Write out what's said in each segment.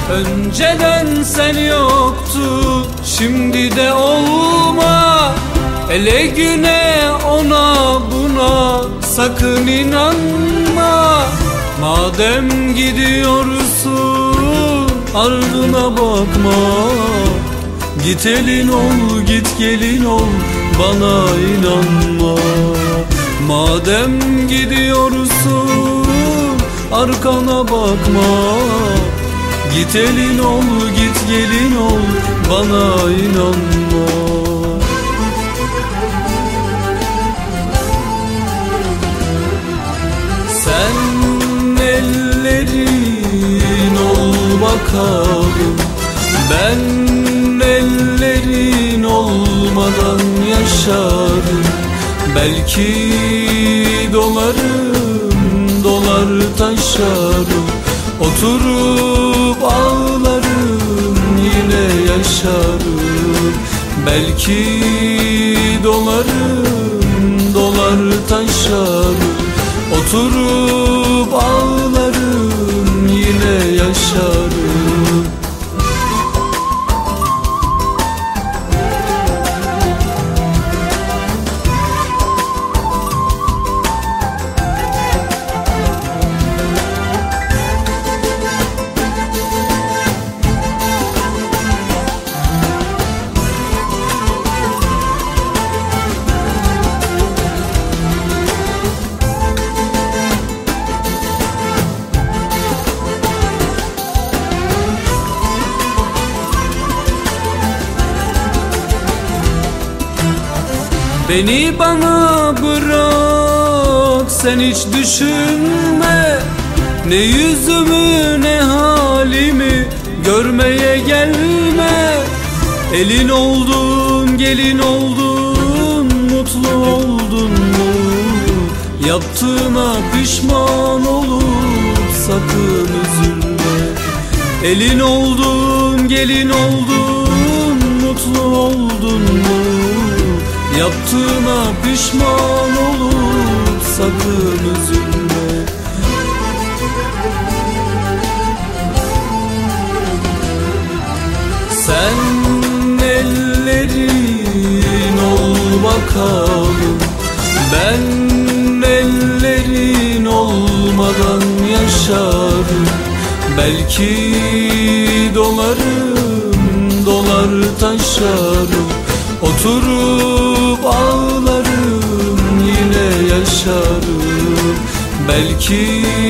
Önceden sen yoktun, şimdi de olma. Ele güne ona buna sakın inanma. Madem gidiyorsun ardına bakma. Git elin ol, git gelin ol, bana inanma. Madem gidiyorsun arkana bakma. Git elin ol, git gelin ol, bana inanma. Sen ellerin ol bakalım, ben ellerin olmadan yaşarım. Belki dolarım, dolar taşarım. Oturup ağlarım, yine yaşarım. Belki dolarım, dolar taşarım. Oturup ağlarım, yine yaşarım. Beni bana bırak, sen hiç düşünme. Ne yüzümü ne halimi görmeye gelme. Elin oldun, gelin oldun, mutlu oldun mu? Yaptığına pişman olup sakın üzülme. Elin oldun, gelin oldun, mutlu oldun mu? Yaptığına pişman olup sakın üzülme. Sen ellerin ol bakalım, ben ellerin olmadan yaşarım. Belki dolarım, dolar taşarım. Oturup ağlarım, yine yaşarım. Belki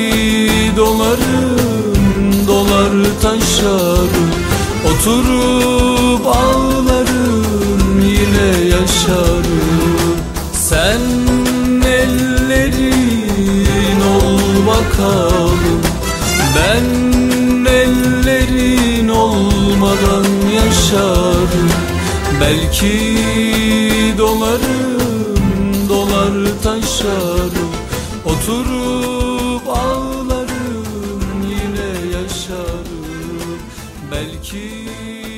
dolarım, dolar taşarım. Oturup ağlarım, yine yaşarım. Sen ellerin ol bakalım, ben ellerin olmadan yaşarım. Belki dolarım, dolar taşarım. Oturup ağlarım, yine yaşarım. Belki